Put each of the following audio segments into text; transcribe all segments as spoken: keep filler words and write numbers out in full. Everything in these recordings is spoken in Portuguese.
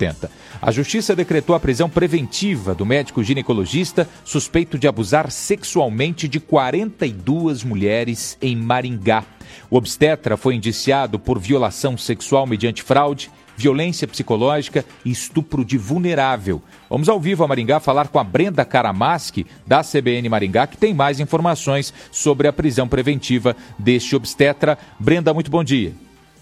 oitenta. A Justiça decretou a prisão preventiva do médico ginecologista suspeito de abusar sexualmente de quarenta e duas mulheres em Maringá. O obstetra foi indiciado por violação sexual mediante fraude, violência psicológica e estupro de vulnerável. Vamos ao vivo a Maringá falar com a Brenda Karamaski, da C B N Maringá, que tem mais informações sobre a prisão preventiva deste obstetra. Brenda, muito bom dia.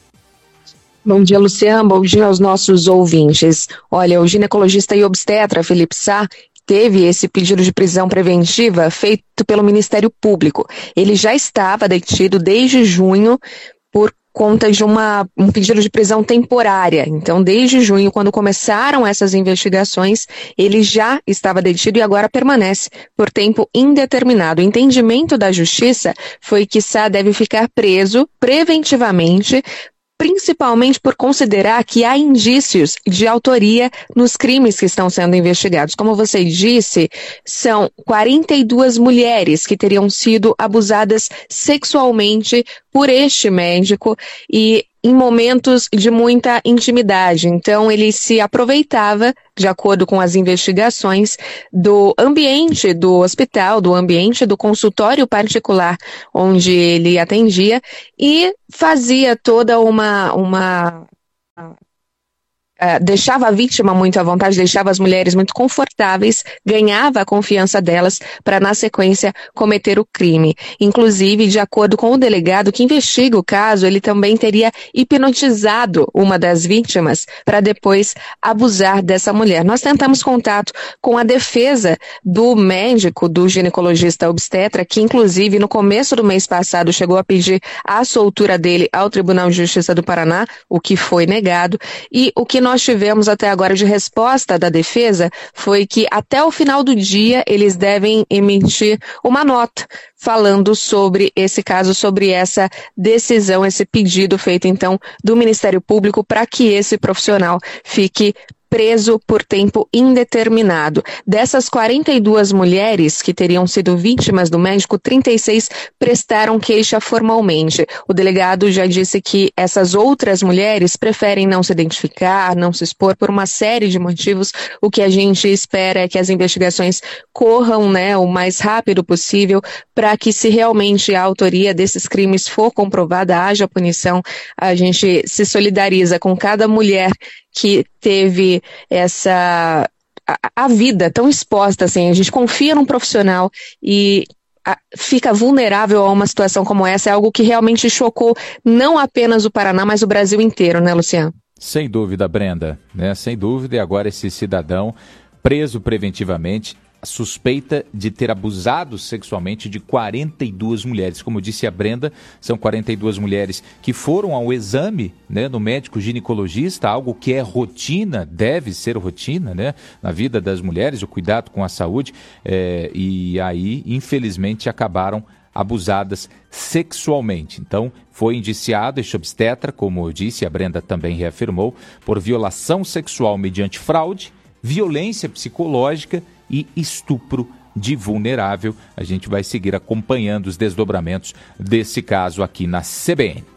Bom dia, Luciano. Bom dia aos nossos ouvintes. Olha, o ginecologista e obstetra Felipe Sá teve esse pedido de prisão preventiva feito pelo Ministério Público. Ele já estava detido desde junho por conta de uma, um pedido de prisão temporária. Então, desde junho, quando começaram essas investigações, ele já estava detido e agora permanece por tempo indeterminado. O entendimento da Justiça foi que Sá deve ficar preso preventivamente, principalmente por considerar que há indícios de autoria nos crimes que estão sendo investigados. Como você disse, são quarenta e duas mulheres que teriam sido abusadas sexualmente por este médico e em momentos de muita intimidade. Então, ele se aproveitava, de acordo com as investigações, do ambiente do hospital, do ambiente do consultório particular onde ele atendia e fazia toda uma... uma Uh, deixava a vítima muito à vontade, deixava as mulheres muito confortáveis, ganhava a confiança delas para, na sequência, cometer o crime. Inclusive, de acordo com o delegado que investiga o caso, ele também teria hipnotizado uma das vítimas para depois abusar dessa mulher. Nós tentamos contato com a defesa do médico, do ginecologista obstetra, que inclusive no começo do mês passado chegou a pedir a soltura dele ao Tribunal de Justiça do Paraná, o que foi negado, e o que nós nós tivemos até agora de resposta da defesa foi que até o final do dia eles devem emitir uma nota falando sobre esse caso, sobre essa decisão, esse pedido feito então do Ministério Público para que esse profissional fique preso por tempo indeterminado. Dessas quarenta e duas mulheres que teriam sido vítimas do médico, trinta e seis prestaram queixa formalmente. O delegado já disse que essas outras mulheres preferem não se identificar, não se expor por uma série de motivos. O que a gente espera é que as investigações corram, né, o mais rápido possível para que, se realmente a autoria desses crimes for comprovada, haja punição. A gente se solidariza com cada mulher que teve essa a, a vida tão exposta, assim, a gente confia num profissional e a, fica vulnerável a uma situação como essa. É algo que realmente chocou não apenas o Paraná, mas o Brasil inteiro, né, Luciano? Sem dúvida, Brenda, né? Sem dúvida, e agora esse cidadão preso preventivamente, suspeita de ter abusado sexualmente de quarenta e duas mulheres. Como disse a Brenda, são quarenta e duas mulheres que foram ao exame, né, no médico ginecologista, algo que é rotina, deve ser rotina, né, na vida das mulheres, o cuidado com a saúde, é, e aí, infelizmente, acabaram abusadas sexualmente. Então, foi indiciado este obstetra, como eu disse, a Brenda também reafirmou, por violação sexual mediante fraude, violência psicológica e estupro de vulnerável. A gente vai seguir acompanhando os desdobramentos desse caso aqui na C B N.